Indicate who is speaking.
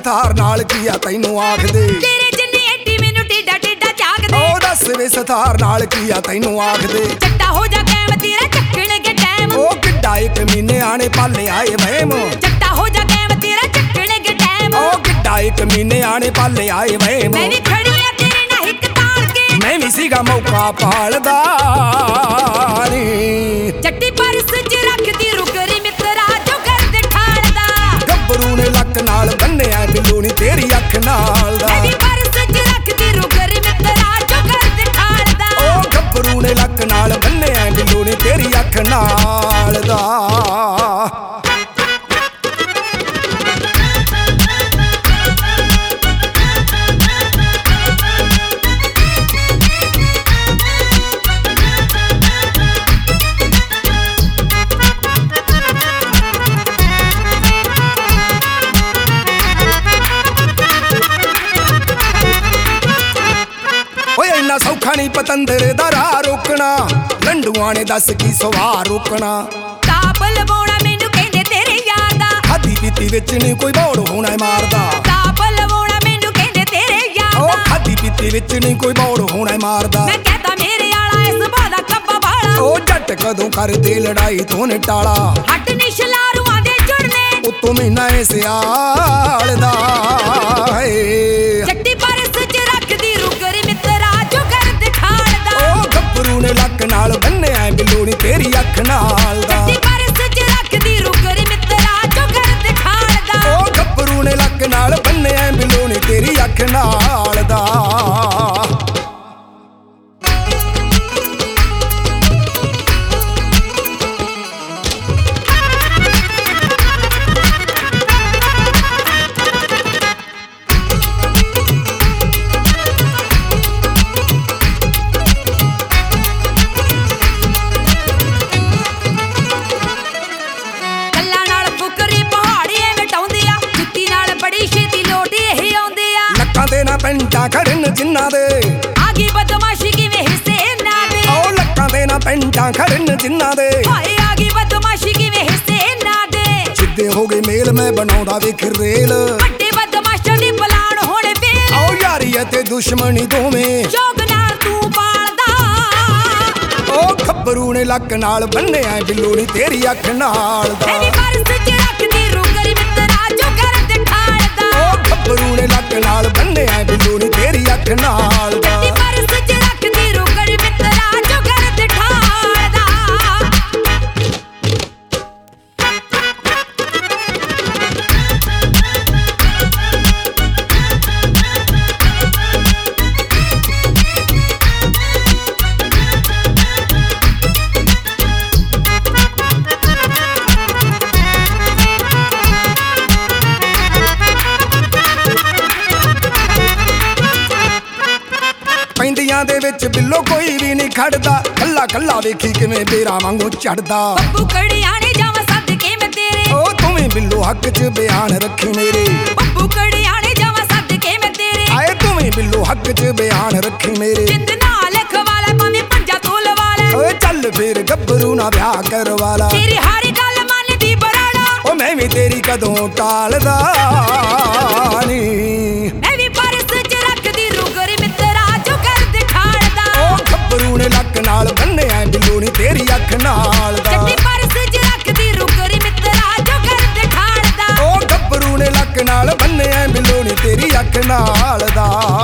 Speaker 1: ਸਥਾਰ ਨਾਲ ਕੀ ਆ ਤੈਨੂੰ ਆਖਦੇ
Speaker 2: ਤੇਰੇ ਜਿੰਨੀ ਐਡੀ ਮੈਨੂੰ ਟੇਡਾ ਟੇਡਾ ਝਾਕਦੇ
Speaker 1: ਉਹ ਦੱਸ ਵੇ ਸਥਾਰ ਨਾਲ ਕੀ ਆ ਤੈਨੂੰ ਆਖਦੇ
Speaker 2: ਚੱਟਾ ਹੋ ਜਾ ਕੈਮ ਤੇਰਾ ਚੱਕਣਗੇ ਟਾਈਮ
Speaker 1: ਉਹ ਕਿੱਡਾ ਇੱਕ ਮਹੀਨੇ ਆਣੇ ਪਾਲੇ ਆਏ ਵਹਿਮ
Speaker 2: ਚੱਟਾ ਹੋ ਜਾ ਕੈਮ ਤੇਰਾ ਚੱਕਣਗੇ ਟਾਈਮ
Speaker 1: ਉਹ ਕਿੱਡਾ ਇੱਕ ਮਹੀਨੇ ਆਣੇ ਪਾਲੇ ਆਏ ਵਹਿਮ
Speaker 2: ਮੈਂ ਵੀ ਖੜੀ ਆ ਤੇਰੇ ਨਾਲ ਹਿੱਕ ਤਾਲ ਕੇ
Speaker 1: ਮੈਂ ਵੀ ਸੀਗਾ ਮੌਕਾ ਪਾਲਦਾ ਨੀ
Speaker 2: ਚੱਟੀ ਪਰਸ ਚ ਰੱਖਦੀ ਰੁਕਰੀ ਮਿੱਤਰਾ ਜੋ ਕਰਦ ਠਾਲਦਾ
Speaker 1: ਗੱਭਰੂ ਨੇ ਲੱਕ ਨਾਲ ਬੰਨਿਆ ਬਿੱਲੂ ਨੀ ਤੇਰੀ ਅੱਖ ਨਾਲ ਦਾ
Speaker 2: ਮੈਂ ਵੀ ਪਰਸ ਚ ਰੱਖਦੀ ਰੁਕਰੀ ਮਿੱਤਰਾ ਜੋ ਕਰਦ ਠਾਲਦਾ
Speaker 1: ਉਹ ਗੱਭਰੂ ਨੇ ਲੱਕ ਨਾਲ ਬੰਨਿਆ ਬਿੱਲੂ ਨੀ ਤੇਰੀ ਅੱਖ ਨਾਲ ਦਾ ਇੰਨਾ ਸੌਖਾ ਨਹੀਂ ਪਤੰਦਰ ਦਾ ਰਾਹ ਰੋਕਣਾ ਲੰਡੂਆਂ ਨੇ ਦੱਸ ਕੀ ਸਵਾਰ ਰੋਕਣਾ
Speaker 2: ਤਾਪ ਲਵਾਉਣਾ ਮੈਨੂੰ ਕਹਿੰਦੇ ਤੇਰੇ ਯਾਰ ਦਾ
Speaker 1: ਖਾਦੀ ਪੀਤੀ ਵਿੱਚ ਨਹੀਂ ਕੋਈ ਬੌੜ ਹੋਣਾ ਮਾਰਦਾ
Speaker 2: ਤਾਪ ਲਵਾਉਣਾ ਮੈਨੂੰ ਕਹਿੰਦੇ ਤੇਰੇ ਯਾਰ
Speaker 1: ਉਹ
Speaker 2: ਦਾ
Speaker 1: ਖਾਦੀ ਪੀਤੀ ਵਿੱਚ ਨਹੀਂ ਕੋਈ ਬੌੜ ਹੋਣਾ ਮਾਰਦਾ
Speaker 2: ਮੈਂ ਕਹਤਾ ਮੇਰੇ ਆਲਾ ਇਸ ਬਾਦਾ ਕੱਬਾ ਵਾਲਾ
Speaker 1: ਉਹ ਜੱਟ ਕਦੋਂ ਕਰਦੇ ਲੜਾਈ ਤੋਂ ਨਿਟਾਲਾ
Speaker 2: ਹੱਟ ਨਿਸ਼ਲਾਰੂਆਂ ਦੇ ਜੁੜਨੇ
Speaker 1: ਉਤੋਂ ਮਹੀਨਾ ਏ ਸਿਆਲ ਦਾ
Speaker 2: ਚੱਟੀ ਪਰਸ ਚ ਰੱਖਦੀ ਰੁਕਰੀ ਮਿੱਤਰਾ ਜੋ ਕਰਦ ਠਾਲਦਾ
Speaker 1: ਉਹ ਗੱਭਰੂ ਨੇ ਲੱਕ ਨਾਲ ਬੰਨਿਆ ਬਿੱਲੂ ਨੀ ਤੇਰੀ ਅੱਖ ਨਾਲ ਦਾ
Speaker 2: ਚੱਟੀ ਪਰਸ ਚ ਰੱਖਦੀ ਰੁਕਰੀ ਮਿੱਤਰਾ ਜੋ ਕਰਦ ਠਾਲਦਾ
Speaker 1: ਉਹ ਗੱਭਰੂ ਨੇ ਲੱਕ ਨਾਲ ਬੰਨਿਆ ਬਿੱਲੂ ਨੀ ਤੇਰੀ ਅੱਖ ਨਾਲ ਦਾ ਲੱਕਾਂ ਦੇ ਨਾ ਪੈਂਟਾਂ ਖੜਨ ਜਿੰਨਾ ਦੇ
Speaker 2: ਆਗੀ ਬਦਮਾਸ਼ੀ ਕਿਵੇਂ ਹਿੱਸੇ ਨਾ ਦੇ
Speaker 1: ਉਹ ਲੱਕਾਂ ਦੇ ਨਾ ਪੈਂਟਾਂ ਖੜਨ ਜਿੰਨਾ ਦੇ
Speaker 2: ਹਾਏ ਆਗੀ ਬਦਮਾਸ਼ੀ ਕਿਵੇਂ ਹਿੱਸੇ ਨਾ ਦੇ
Speaker 1: ਸਿੱਧੇ ਹੋ ਗਏ ਮੇਲ ਮੈਂ ਬਣਾਉਂਦਾ ਵੇਖ ਰੇਲ
Speaker 2: ਵੱਡੇ ਬਦਮਾਸ਼ਾਂ ਦੀ ਪਲਾਨ ਹੋਣੇ ਫੇਲ
Speaker 1: ਆਓ ਯਾਰੀ ਅਤੇ ਦੁਸ਼ਮਣੀ ਦੋਵੇਂ
Speaker 2: ਜੋਗ ਨਾਲ ਤੂੰ ਪਾਲਦਾ
Speaker 1: ਉਹ ਗੱਭਰੂ ਨੇ ਲੱਕ ਨਾਲ ਬੰਨਿਆ ਬਿੱਲੂ ਨੀ ਤੇਰੀ ਅੱਖ ਨਾਲ ਦਾ
Speaker 2: ਐਨੀ ਪਰਸ ਚ ਰੱਖਦੀ ਰੁਕਰੀ ਮਿੱਤਰਾ ਜੋ ਕਰਦ ਠਾਲਦਾ
Speaker 1: ਉਹ ਗੱਭਰੂ ਨੇ ਲੱਕ ਨਾਲ ਬੰਨਿਆ ਬਿੱਲੂ ਨੀ ਤੇਰੀ ਅੱਖ ਨਾਲ ਦਾ
Speaker 2: ਐਨੀ ਪਰਸ ਚ ਰੱਖਦੀ ਰੁਕਰੀ ਮਿੱਤਰਾ ਜੋ ਕਰਦ ਠਾਲਦਾ
Speaker 1: ਪੈਂਦੀਆਂ ਦੇ ਵਿੱਚ ਬਿੱਲੋ ਕੋਈ ਵੀ ਨਹੀਂ ਖੜਦਾ ਕੱਲਾ ਕੱਲਾ ਵੇਖੀ ਕਿਵੇਂ ਬੇਰਾ ਵਾਂਗੂ ਚੜਦਾ
Speaker 2: ਬੱਬੂ ਕੜਿਆਣੇ ਜਾਵਾਂ ਸਦਕੇ ਮੈਂ ਤੇਰੇ
Speaker 1: ਉਹ ਤੂੰ ਵੀ ਬਿੱਲੋ ਹੱਕ 'ਚ ਬਿਆਨ ਰੱਖੀ ਮੇਰੇ
Speaker 2: ਬੱਬੂ ਕੜਿਆਣੇ ਜਾਵਾਂ ਸਦਕੇ ਮੈਂ ਤੇਰੇ
Speaker 1: ਆਏ ਤੂੰ ਵੀ ਬਿੱਲੋ ਹੱਕ 'ਚ ਬਿਆਨ ਰੱਖੀ ਮੇਰੇ
Speaker 2: ਜਿੰਦ ਨਾਲ ਖਵਾਲਾ ਭਾਵੇਂ ਪੰਜਾ ਤੋਲ ਵਾਲਾ
Speaker 1: ਓਏ ਚੱਲ ਫੇਰ ਗੱਭਰੂ ਨਾ ਵਿਆਹ ਕਰਵਾਲਾ
Speaker 2: ਤੇਰੀ ਹਰ ਗੱਲ ਮੰਨਦੀ ਬਰਾੜਾ
Speaker 1: ਉਹ ਮੈਂ ਵੀ ਤੇਰੀ ਕਦੋਂ ਟਾਲਦਾ ਨੀ
Speaker 2: ਮੈਂ ਵੀ ਪਰਸ ਚ ਰੱਖਦੀ ਰੁਕਰੀ ਮਿੱਤਰਾ ਜੋ ਕਰਦ ਠਾਲਦਾ
Speaker 1: ਉਹ ਗੱਭਰੂ ਨੇ ਲੱਕ ਨਾਲ ਬੰਨਿਆ ਬਿੱਲੂ ਨੀ ਤੇਰੀ ਅੱਖ ਨਾਲ ਦਾ
Speaker 2: ਚੱਟੀ ਪਰਸ ਚ ਰੱਖਦੀ ਰੁਕਰੀ ਮਿੱਤਰਾ ਜੋ ਕਰਦ ਠਾਲਦਾ
Speaker 1: ਉਹ ਗੱਭਰੂ ਨੇ ਲੱਕ ਨਾਲ ਬੰਨਿਆ ਬਿੱਲੂ ਨੀ ਤੇਰੀ ਅੱਖ ਨਾਲ ਦਾ